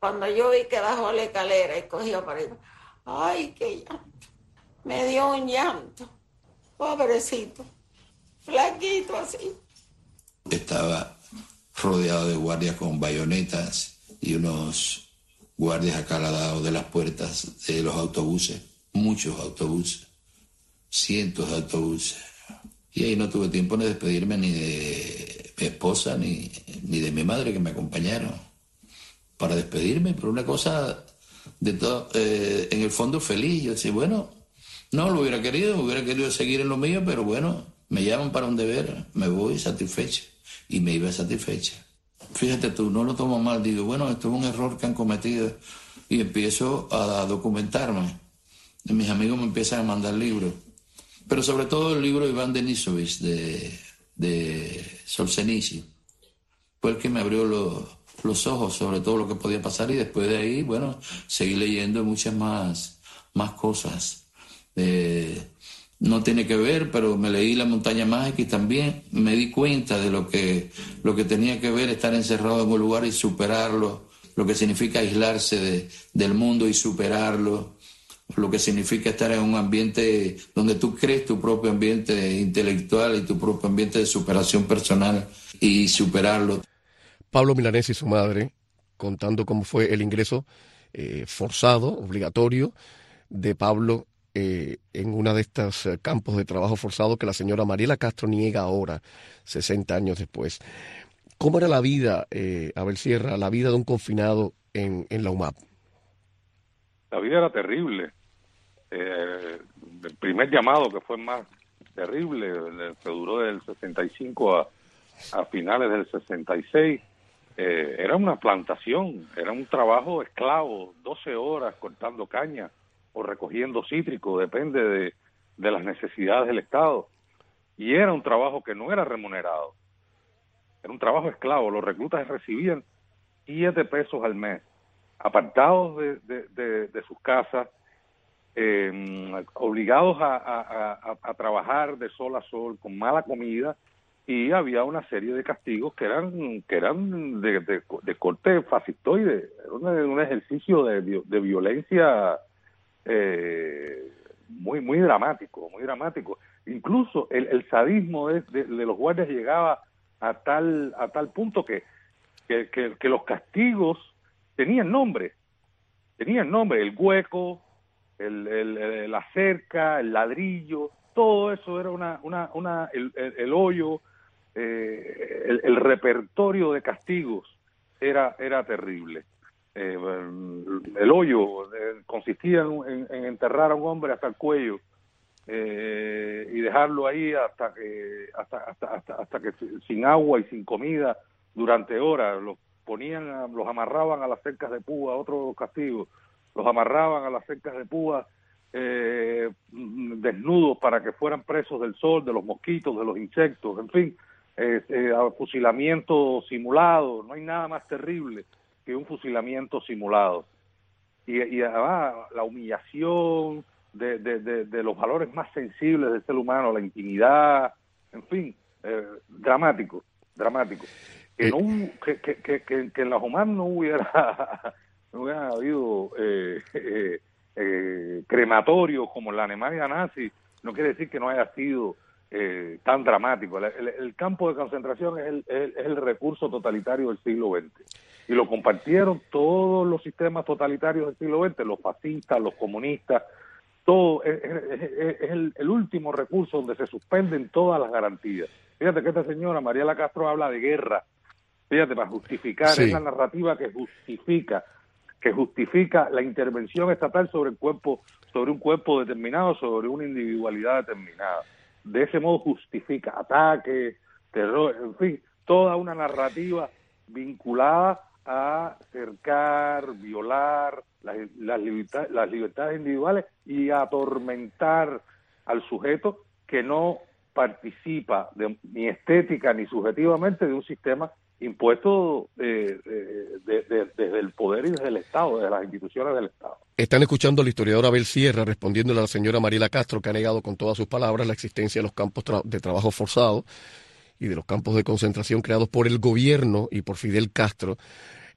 Cuando yo vi que bajó la escalera y cogió para arriba, ¡ay, qué llanto! Me dio un llanto, pobrecito, flaquito así. Estaba rodeado de guardias con bayonetas y unos guardias acaladados de las puertas de los autobuses, muchos autobuses, cientos de autobuses. Y ahí no tuve tiempo de despedirme ni de mi esposa ni, ni de mi madre que me acompañaron para despedirme, pero una cosa de todo, eh, en el fondo feliz. Yo decía, bueno, no lo hubiera querido, hubiera querido seguir en lo mío, pero bueno, me llaman para un deber, me voy satisfecha. Y me iba satisfecha. Fíjate tú, no lo tomo mal, digo, bueno, esto es un error que han cometido y empiezo a documentarme. Y mis amigos me empiezan a mandar libros, pero sobre todo el libro de Iván Denisovich de, de Solzhenitsyn. Fue el que me abrió los, los ojos sobre todo lo que podía pasar y después de ahí, bueno, seguí leyendo muchas más, más cosas. Eh, No tiene que ver, pero me leí La montaña mágica y también me di cuenta de lo que, lo que tenía que ver estar encerrado en un lugar y superarlo, lo que significa aislarse de, del mundo y superarlo, lo que significa estar en un ambiente donde tú crees tu propio ambiente intelectual y tu propio ambiente de superación personal y superarlo. Pablo Milanés y su madre contando cómo fue el ingreso eh, forzado, obligatorio, de Pablo Eh, en una de estos eh, campos de trabajo forzado que la señora Mariela Castro niega ahora, sesenta años después. ¿Cómo era la vida, eh, Abel Sierra, la vida de un confinado en, en la U M A P? La vida era terrible. Eh, el primer llamado, que fue más terrible, que duró del sesenta y cinco a, a finales del sesenta y seis, eh, era una plantación, era un trabajo esclavo, doce horas cortando caña o recogiendo cítrico, depende de, de las necesidades del Estado. Y era un trabajo que no era remunerado, era un trabajo esclavo. Los reclutas recibían siete pesos al mes, apartados de, de, de, de sus casas, eh, obligados a, a, a, a trabajar de sol a sol, con mala comida, y había una serie de castigos que eran que eran de, de, de corte fascistoide. Era un, un ejercicio de, de violencia Eh, muy muy dramático, muy dramático. Incluso el, el sadismo de, de, de los guardias llegaba a tal a tal punto que que, que que los castigos tenían nombre, tenían nombre, el hueco, el, el, el, la cerca, el ladrillo, todo eso era una una una el, el, el hoyo, eh, el, el repertorio de castigos era era terrible. Eh, el hoyo eh, consistía en, en enterrar a un hombre hasta el cuello eh, y dejarlo ahí hasta que hasta, hasta hasta hasta que sin agua y sin comida durante horas. Los ponían, los amarraban a las cercas de púa, otro castigo, los amarraban a las cercas de púa eh, desnudos para que fueran presos del sol, de los mosquitos, de los insectos, en fin, eh, eh, fusilamiento simulado. No hay nada más terrible que un fusilamiento simulado. Y, y además la humillación de, de, de, de los valores más sensibles del ser humano, la intimidad, en fin, eh, dramático, dramático. Que, no, que, que, que, que en la U M A P no hubiera, no hubiera habido eh, eh, eh, crematorios como en la Alemania nazi, no quiere decir que no haya sido Eh, tan dramático. El, el, el campo de concentración es el, es, es el recurso totalitario del siglo veinte. Y lo compartieron todos los sistemas totalitarios del siglo veinte, los fascistas, los comunistas, todo. Es, es, es, es el, el último recurso donde se suspenden todas las garantías. Fíjate que esta señora, Mariela Castro, habla de guerra. Fíjate, para justificar, sí. Es la narrativa que justifica, que justifica la intervención estatal sobre el cuerpo, sobre un cuerpo determinado, sobre una individualidad determinada. De ese modo justifica ataques, terror, en fin, toda una narrativa vinculada a cercar, violar las, las, libertad, las libertades individuales y a atormentar al sujeto que no participa de, ni estética ni subjetivamente de un sistema impuesto eh, de, de, de, desde el poder y desde el Estado, desde las instituciones del Estado. Están escuchando al historiador Abel Sierra respondiéndole a la señora Mariela Castro, que ha negado con todas sus palabras la existencia de los campos tra- de trabajo forzado y de los campos de concentración creados por el gobierno y por Fidel Castro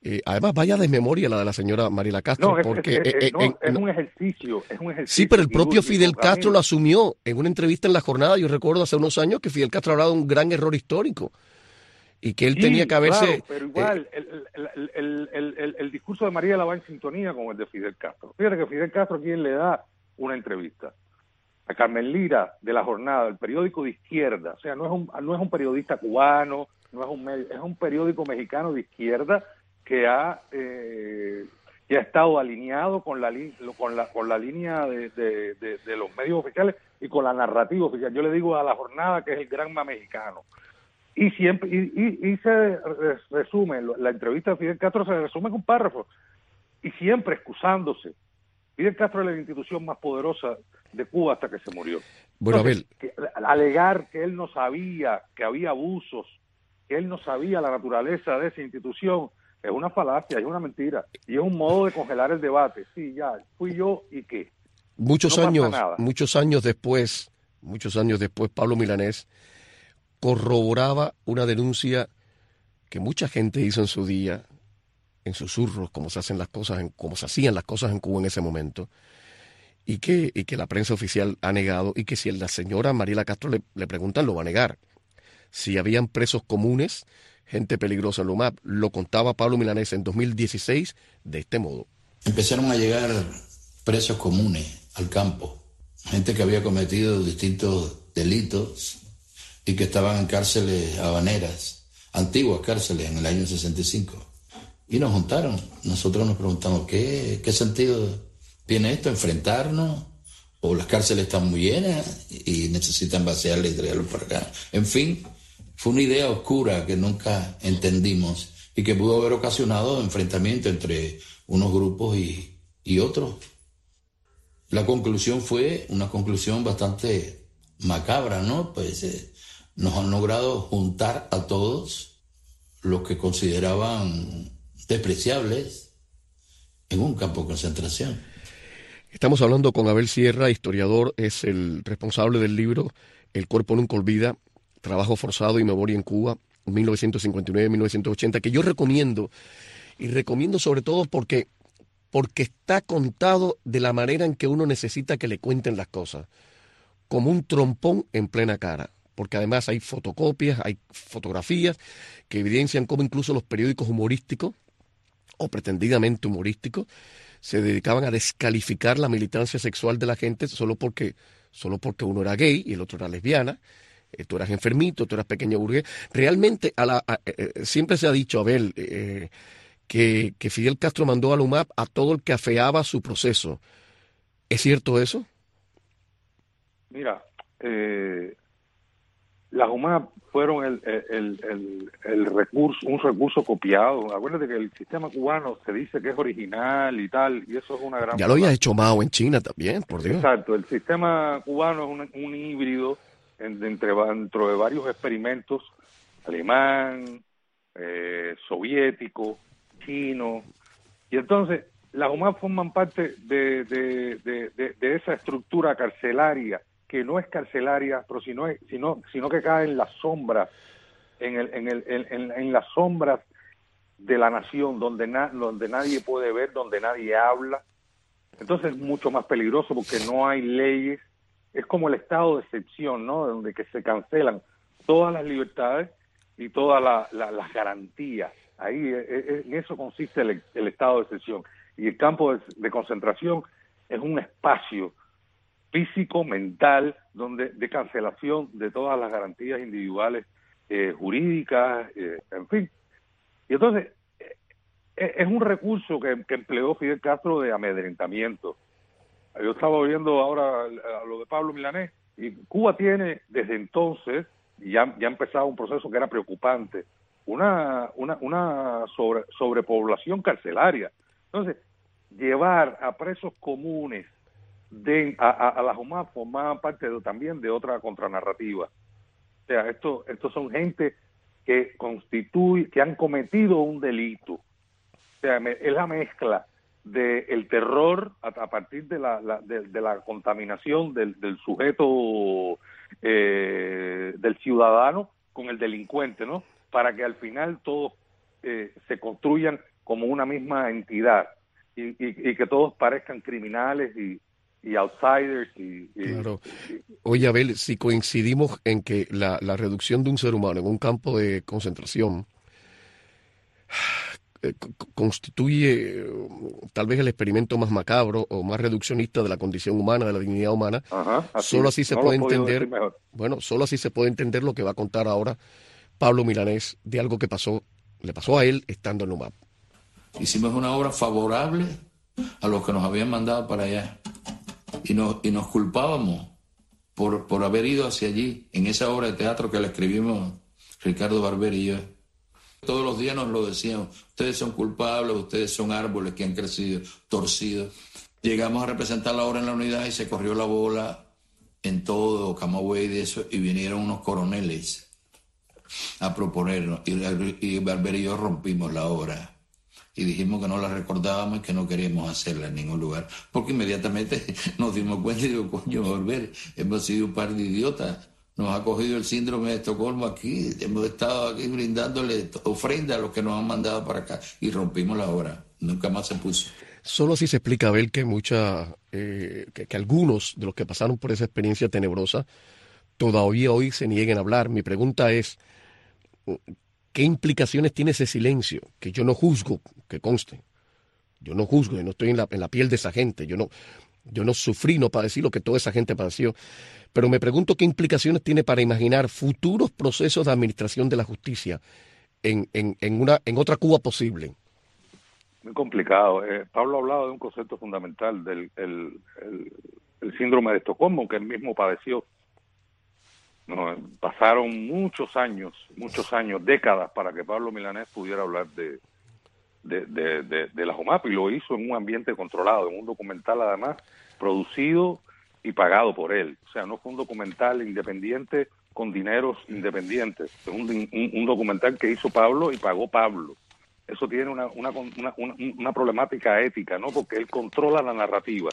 Eh, además, vaya desmemoria la de la señora Mariela Castro. No, es, porque es, es, eh, no, en, es un ejercicio, es un ejercicio. Sí, pero el propio quirúrgico, Fidel Castro Camilo. lo asumió en una entrevista en La Jornada. Yo recuerdo hace unos años que Fidel Castro hablaba de un gran error histórico y que él Sí, tenía que haberse... claro, pero igual, eh, el, el, el, el, el, el discurso de Mariela va en sintonía con el de Fidel Castro. Fíjate que Fidel Castro, ¿quién le da una entrevista? A Carmen Lira, de La Jornada, el periódico de izquierda. O sea, no es un, no es un periodista cubano, no es un medio, es un periódico mexicano de izquierda que ha eh, que ha estado alineado con la con la con la línea de, de, de, de los medios oficiales y con la narrativa oficial. Yo le digo a La Jornada que es el Granma mexicano. Y siempre y, y, y se resume, la entrevista de Fidel Castro se resume con un párrafo, y siempre excusándose. Fidel Castro es la institución más poderosa de Cuba hasta que se murió. Bueno, Entonces, Abel. que, alegar que él no sabía que había abusos, que él no sabía la naturaleza de esa institución, es una falacia, es una mentira, y es un modo de congelar el debate. Sí, ya, fui yo y qué. Muchos No años, pasa nada. muchos años después, muchos años después, Pablo Milanés corroboraba una denuncia que mucha gente hizo en su día, en susurros, como se hacen las cosas, en, como se hacían las cosas en Cuba en ese momento, y que, y que la prensa oficial ha negado, y que si la señora Mariela Castro le, le preguntan, lo va a negar. Si habían presos comunes, gente peligrosa en la U M A P, lo contaba Pablo Milanés en dos mil dieciséis de este modo. Empezaron a llegar presos comunes al campo, gente que había cometido distintos delitos y que estaban en cárceles habaneras, antiguas cárceles en el año sesenta y cinco. Y nos juntaron. Nosotros nos preguntamos, ¿qué, qué sentido tiene esto? ¿Enfrentarnos? ¿O las cárceles están muy llenas y necesitan vaciarle y traerlo para acá? En fin, fue una idea oscura que nunca entendimos y que pudo haber ocasionado enfrentamiento entre unos grupos y, y otros. La conclusión fue una conclusión bastante macabra, ¿no? Pues eh, nos han logrado juntar a todos los que consideraban despreciables en un campo de concentración. Estamos hablando con Abel Sierra, historiador, es el responsable del libro El cuerpo nunca olvida, Trabajo forzado y memoria en Cuba, mil novecientos cincuenta y nueve a mil novecientos ochenta, que yo recomiendo, y recomiendo sobre todo porque, porque está contado de la manera en que uno necesita que le cuenten las cosas, como un trompón en plena cara, porque además hay fotocopias, hay fotografías que evidencian cómo incluso los periódicos humorísticos, o pretendidamente humorísticos, se dedicaban a descalificar la militancia sexual de la gente solo porque, solo porque uno era gay y el otro era lesbiana. Eh, tú eras enfermito, tú eras pequeña burgués. Realmente a la, a, eh, siempre se ha dicho, Abel, eh, que, que Fidel Castro mandó a la U M A P a todo el que afeaba su proceso. ¿Es cierto eso? Mira, eh, las U M A P fueron el, el, el, el recurso, un recurso copiado. Acuérdate que el sistema cubano se dice que es original y tal, y eso es una gran... Ya lo había hecho Mao en China también, por Dios. Exacto, el sistema cubano es un, un híbrido entre, dentro de varios experimentos, alemán, eh, soviético, chino, y entonces las U M A P forman parte de, de, de, de, de esa estructura carcelaria, que no es carcelaria, pero sino, sino, sino que cae en las sombras, en, el, en, el, en, en las sombras de la nación, donde, na, donde nadie puede ver, donde nadie habla. Entonces es mucho más peligroso porque no hay leyes. Es como el estado de excepción, ¿no? Donde que se cancelan todas las libertades y todas la, la, las garantías. Ahí en eso consiste el, el estado de excepción. Y el campo de, de concentración es un espacio físico, mental, donde de cancelación de todas las garantías individuales, eh, jurídicas, eh, en fin. Y entonces eh, es un recurso que, que empleó Fidel Castro de amedrentamiento. Yo estaba viendo ahora lo de Pablo Milanés, y Cuba tiene desde entonces, ya, ya ha empezado un proceso que era preocupante, una, una, una sobre, sobrepoblación carcelaria. Entonces, llevar a presos comunes de, a, a, a las U M A P formaban parte de, también de otra contranarrativa. O sea, esto, estos son gente que constituye, que han cometido un delito. O sea, me, es la mezcla del terror a, a partir de la, la de, de la contaminación del, del sujeto, eh, del ciudadano con el delincuente, ¿no? Para que al final todos eh, se construyan como una misma entidad y, y, y que todos parezcan criminales y, y outsiders. Y, y, claro. Oye, Abel, si coincidimos en que la, la reducción de un ser humano en un campo de concentración eh, constituye eh, tal vez el experimento más macabro o más reduccionista de la condición humana, de la dignidad humana, Ajá, así solo es. así se No puede lo he podido entender, decir mejor. bueno, solo así se puede entender lo que va a contar ahora Pablo Milanés de algo que pasó, le pasó a él estando en UMAP. Hicimos una obra favorable a los que nos habían mandado para allá y nos, y nos culpábamos por, por haber ido hacia allí, en esa obra de teatro que le escribimos Ricardo Barber y yo. Todos los días nos lo decían, ustedes son culpables, ustedes son árboles que han crecido torcidos. Llegamos a representar la obra en la unidad y se corrió la bola en todo Camagüey de eso, y vinieron unos coroneles a proponernos, y, y Barber y yo rompimos la obra y dijimos que no la recordábamos y que no queríamos hacerla en ningún lugar, porque inmediatamente nos dimos cuenta y digo, coño, Barber, hemos sido un par de idiotas, nos ha cogido el síndrome de Estocolmo aquí, hemos estado aquí brindándole ofrenda a los que nos han mandado para acá, y rompimos la obra, nunca más se puso. Solo así se explica, Abel, que mucha, eh, que, que algunos de los que pasaron por esa experiencia tenebrosa todavía hoy se nieguen a hablar. Mi pregunta es, ¿qué implicaciones tiene ese silencio? Que yo no juzgo, que conste. Yo no juzgo, yo no estoy en la, en la piel de esa gente. Yo no, yo no sufrí, no padecí lo que toda esa gente padeció. Pero me pregunto qué implicaciones tiene para imaginar futuros procesos de administración de la justicia en, en, en, una, en otra Cuba posible. Muy complicado. Eh, Pablo ha hablado de un concepto fundamental del el, el, el síndrome de Estocolmo, que él mismo padeció. No, pasaron muchos años, muchos años, décadas para que Pablo Milanés pudiera hablar de, de, de, de, de la JUMAP, y lo hizo en un ambiente controlado, en un documental además producido y pagado por él. O sea, no fue un documental independiente con dineros independientes, es un, un, un documental que hizo Pablo y pagó Pablo. Eso tiene una, una, una, una, una problemática ética, ¿no? Porque él controla la narrativa.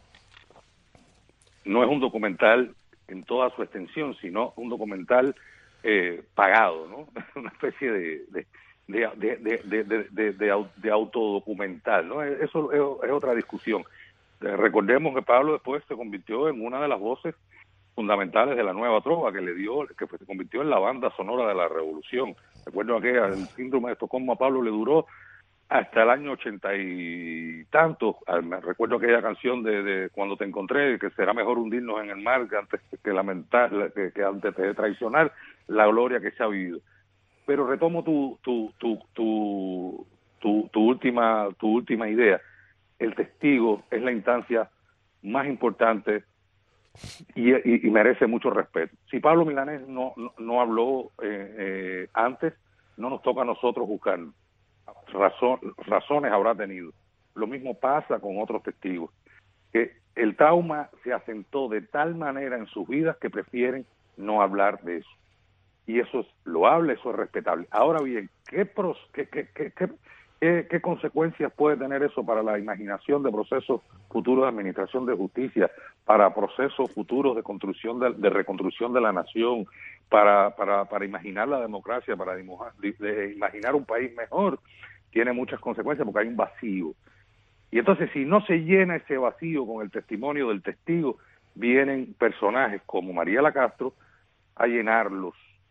No es un documental en toda su extensión, sino un documental eh, pagado, ¿no? Una especie de de de de de, de, de, de, de autodocumental, ¿no? Eso es, es otra discusión. Recordemos que Pablo después se convirtió en una de las voces fundamentales de la nueva trova, que le dio, que se convirtió en la banda sonora de la revolución. Recuerdo que el síndrome de Estocolmo a Pablo le duró hasta el año ochenta y tantos. Me recuerdo aquella canción de, de Cuando te encontré, que será mejor hundirnos en el mar que antes que lamentar, que, que antes de traicionar la gloria que se ha vivido. Pero retomo tu tu tu tu tu, tu última tu última idea. El testigo es la instancia más importante y, y, y merece mucho respeto. Si Pablo Milanés no no, no habló eh, eh, antes, no nos toca a nosotros buscarlo. Razón, razones habrá tenido. Lo mismo pasa con otros testigos, que el trauma se asentó de tal manera en sus vidas que prefieren no hablar de eso. Y eso es loable, eso es respetable. Ahora bien, ¿qué, pros, qué, qué, qué, qué, qué, qué consecuencias puede tener eso para la imaginación de procesos futuros de administración de justicia, para procesos futuros de construcción de, de reconstrucción de la nación, para, para, para imaginar la democracia, para dibujar, de, de imaginar un país mejor? Tiene muchas consecuencias porque hay un vacío. Y entonces, si no se llena ese vacío con el testimonio del testigo, vienen personajes como Mariela Castro a llenarlos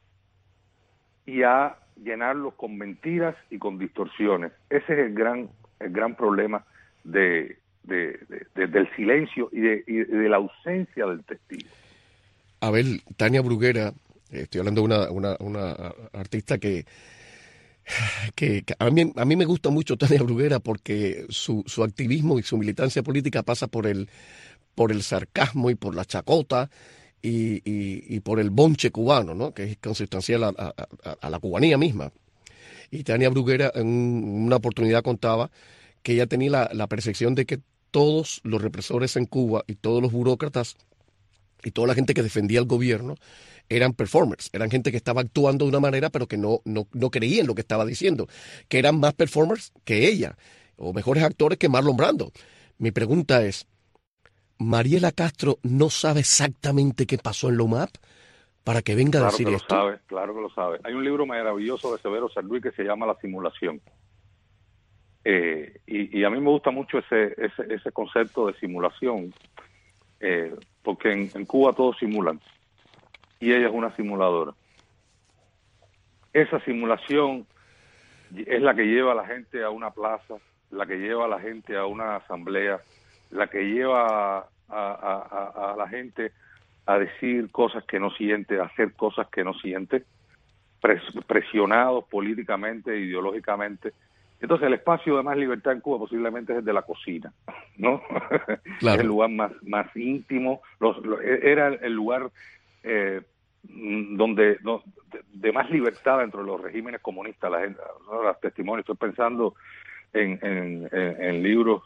y a llenarlos con mentiras y con distorsiones. Ese es el gran el gran problema de, de, de, de del silencio y de, y de la ausencia del testigo. Abel, Tania Bruguera, estoy hablando de una, una, una artista que Que, que a mí a mí me gusta mucho Tania Bruguera porque su, su activismo y su militancia política pasa por el por el sarcasmo y por la chacota y, y, y por el bonche cubano, ¿no? Que es consustancial a, a, a, a la cubanía misma. Y Tania Bruguera en una oportunidad contaba que ella tenía la, la percepción de que todos los represores en Cuba y todos los burócratas y toda la gente que defendía al gobierno eran performers, eran gente que estaba actuando de una manera pero que no, no, no creía en lo que estaba diciendo, que eran más performers que ella, o mejores actores que Marlon Brando. Mi pregunta es, ¿Mariela Castro no sabe exactamente qué pasó en la UMAP para que venga claro a decir que esto? Lo sabe, claro que lo sabe. Hay un libro maravilloso de Severo San Luis que se llama La simulación. Eh, y, y a mí me gusta mucho ese ese, ese concepto de simulación, eh, porque en, en Cuba todos simulan, y ella es una simuladora. Esa simulación es la que lleva a la gente a una plaza, la que lleva a la gente a una asamblea, la que lleva a, a, a, a la gente a decir cosas que no siente, a hacer cosas que no siente, pres, presionados políticamente, ideológicamente. Entonces el espacio de más libertad en Cuba posiblemente es el de la cocina, ¿no? Claro. Es el lugar más, más íntimo, los, los, era el lugar eh, donde no, de, de más libertad dentro de los regímenes comunistas, la gente, ¿no? Los testimonios, estoy pensando en, en, en, en libros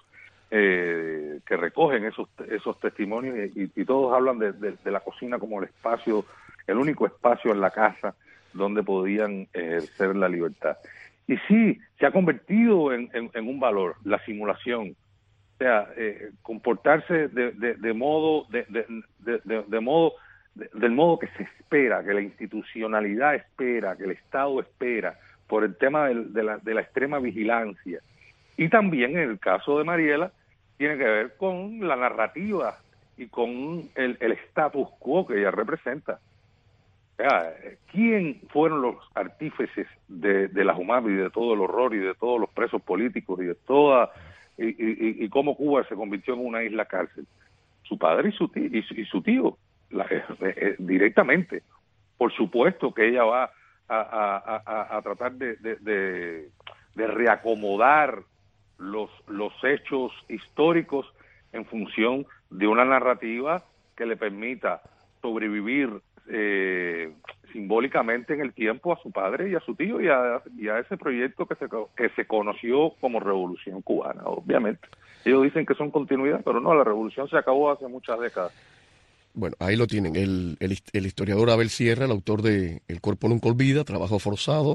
eh, que recogen esos esos testimonios y, y todos hablan de, de, de la cocina como el espacio, el único espacio en la casa donde podían ejercer la libertad. Y sí, se ha convertido en, en, en un valor, la simulación. O sea, eh, comportarse de, de, de modo, de, de, de, de, de modo, de, del modo que se espera, que la institucionalidad espera, que el Estado espera, por el tema de, de, la, de la extrema vigilancia. Y también en el caso de Mariela, tiene que ver con la narrativa y con el, el status quo que ella representa. O sea, ¿quién fueron los artífices de, de la Jumap y de todo el horror y de todos los presos políticos y de toda y, y, y cómo Cuba se convirtió en una isla cárcel? Su padre y su tío, y su, y su tío la, eh, eh, directamente. Por supuesto que ella va a, a, a, a tratar de, de, de, de reacomodar los, los hechos históricos en función de una narrativa que le permita sobrevivir Eh, simbólicamente en el tiempo a su padre y a su tío y a, y a ese proyecto que se, que se conoció como Revolución Cubana, obviamente. Ellos dicen que son continuidad, pero no, la revolución se acabó hace muchas décadas. Bueno, ahí lo tienen, el, el, el historiador Abel Sierra, el autor de El cuerpo nunca olvida, Trabajo forzado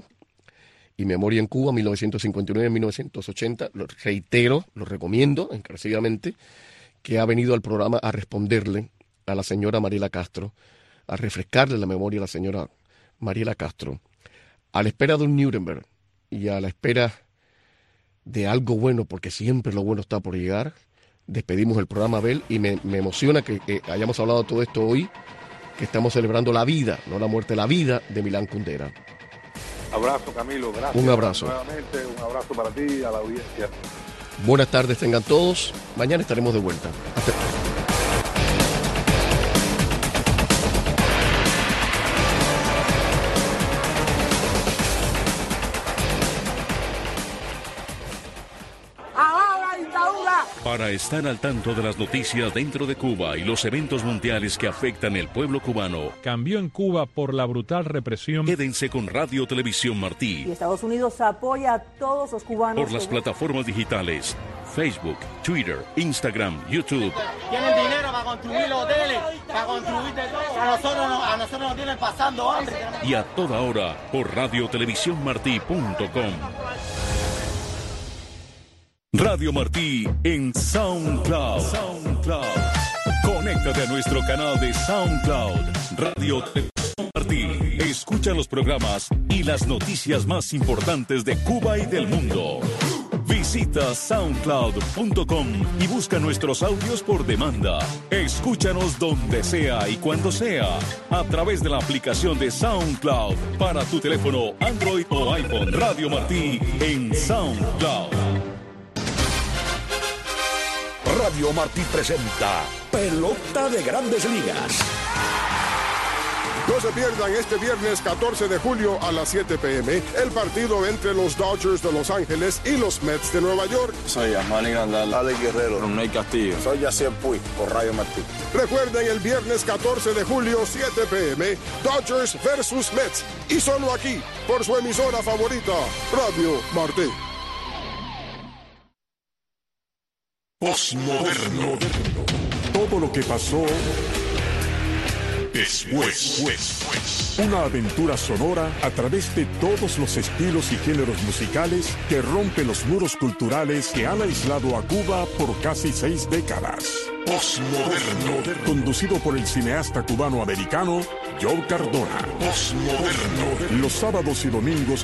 y Memoria en Cuba, mil novecientos cincuenta y nueve a mil novecientos ochenta. Lo reitero, lo recomiendo encarecidamente, que ha venido al programa a responderle a la señora Mariela Castro, a refrescarle la memoria a la señora Mariela Castro, a la espera de un Nuremberg y a la espera de algo bueno, porque siempre lo bueno está por llegar. Despedimos el programa, Abel, y me, me emociona que, que hayamos hablado de todo esto hoy, que estamos celebrando la vida, no la muerte, la vida de Milán Kundera. Abrazo, Camilo, gracias. Un abrazo. Nuevamente, un abrazo para ti y a la audiencia. Buenas tardes tengan todos, mañana estaremos de vuelta. Hasta luego. Para estar al tanto de las noticias dentro de Cuba y los eventos mundiales que afectan el pueblo cubano, cambió en Cuba por la brutal represión. Quédense con Radio Televisión Martí. Y Estados Unidos apoya a todos los cubanos. Por las plataformas digitales, Facebook, Twitter, Instagram, YouTube. Tienen dinero para construir los hoteles, para construir de todo. A nosotros, no, a nosotros nos tienen pasando hambre. Y a toda hora por radio televisión martí punto com. Radio Martí en SoundCloud. SoundCloud. Conéctate a nuestro canal de SoundCloud. Radio Televisión Martí. Escucha los programas y las noticias más importantes de Cuba y del mundo. Visita soundcloud punto com y busca nuestros audios por demanda. Escúchanos donde sea y cuando sea a través de la aplicación de SoundCloud para tu teléfono Android o iPhone. Radio Martí en SoundCloud. Radio Martí presenta Pelota de Grandes Ligas. No se pierdan este viernes catorce de julio a las siete p m el partido entre los Dodgers de Los Ángeles y los Mets de Nueva York. Soy Asmani Grandal, Alex Guerrero, Ronald Castillo. Soy Yacier Puig, por Radio Martí. Recuerden el viernes catorce de julio, siete p m, Dodgers versus Mets. Y solo aquí, por su emisora favorita, Radio Martí. Postmoderno. Todo lo que pasó después. Una aventura sonora a través de todos los estilos y géneros musicales que rompen los muros culturales que han aislado a Cuba por casi seis décadas. Postmoderno. Conducido por el cineasta cubano-americano Joe Cardona. Postmoderno. Los sábados y domingos